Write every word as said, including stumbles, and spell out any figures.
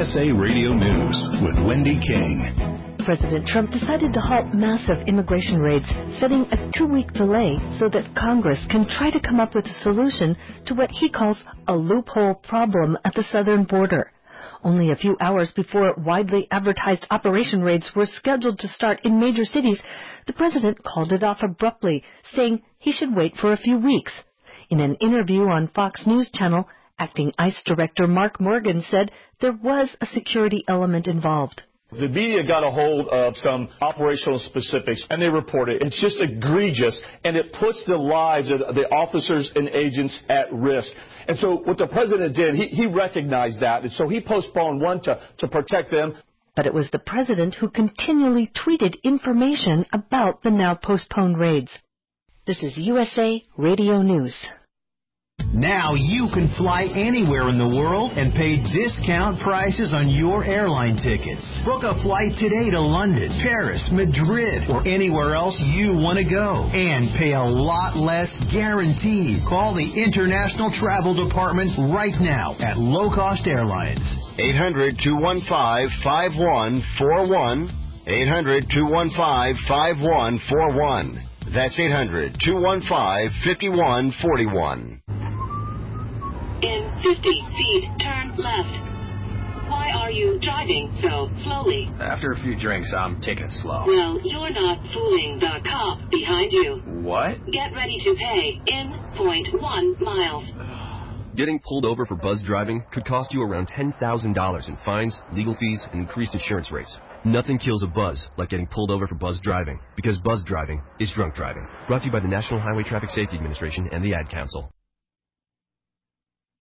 S A Radio News with Wendy King. President Trump decided to halt massive immigration raids, setting a two-week delay so that Congress can try to come up with a solution to what he calls a loophole problem at the southern border. Only a few hours before widely advertised operation raids were scheduled to start in major cities, the president called it off abruptly, saying he should wait for a few weeks. In an interview on Fox News Channel, acting ICE Director Mark Morgan said there was a security element involved. The media got a hold of some operational specifics, and they reported it's just egregious, and it puts the lives of the officers and agents at risk. And so what the president did, he, he recognized that, and so he postponed one to, to protect them. But it was the president who continually tweeted information about the now postponed raids. This is U S A Radio News. Now you can fly anywhere in the world and pay discount prices on your airline tickets. Book a flight today to London, Paris, Madrid, or anywhere else you want to go. And pay a lot less guaranteed. Call the International Travel Department right now at Low Cost Airlines. eight hundred, two one five, five one four one. eight hundred, two one five, five one four one. That's eight hundred, two one five, five one four one. In fifty feet, turn left. Why are you driving so slowly? After a few drinks, I'm taking it slow. Well, you're not fooling the cop behind you. What? Get ready to pay in point one miles. Getting pulled over for buzz driving could cost you around ten thousand dollars in fines, legal fees, and increased insurance rates. Nothing kills a buzz like getting pulled over for buzz driving, because buzz driving is drunk driving. Brought to you by the National Highway Traffic Safety Administration and the Ad Council.